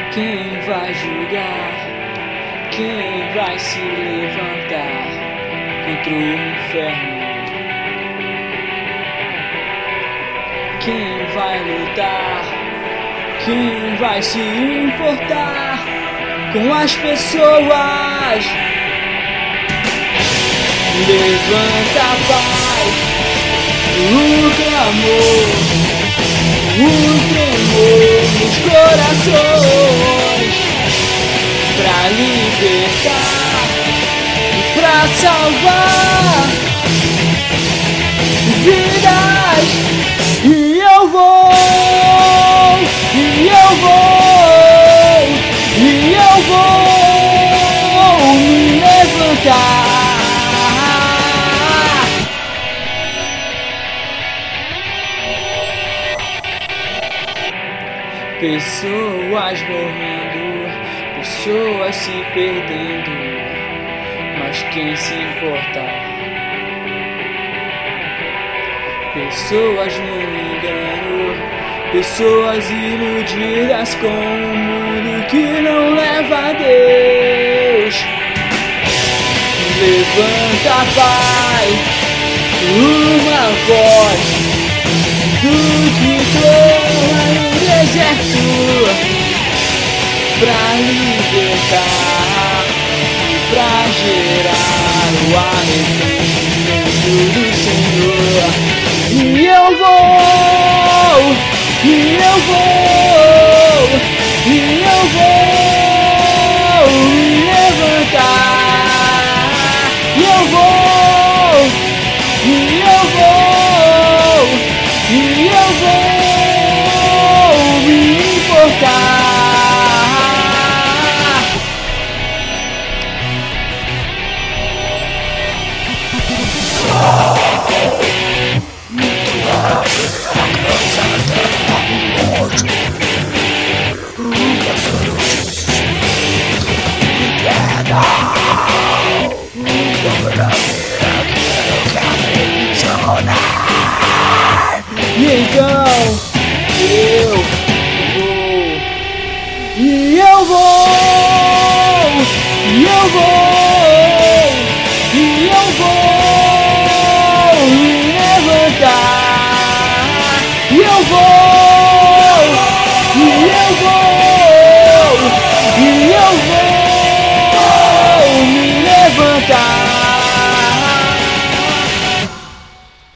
Quem vai julgar? Quem vai se levantar contra o inferno? Quem vai lutar? Quem vai se importar com as pessoas? Levanta, Pai, o clamor, o tremor nos corações, pra libertar e pra salvar vidas. E eu vou, e eu vou, e eu vou me levantar. Pessoas morrendo, pessoas se perdendo, mas quem se importa? Pessoas no engano, pessoas iludidas com um mundo que não leva a Deus. Levanta, Pai, uma voz do que clama no deserto, pra libertar e pra gerar o arrependimento do Senhor. E eu vou, e eu vou, e eu vou me levantar. E eu vou, e eu vou, e eu vou me importar. E então eu vou, e eu vou, e eu vou, e eu vou me levantar, e eu vou.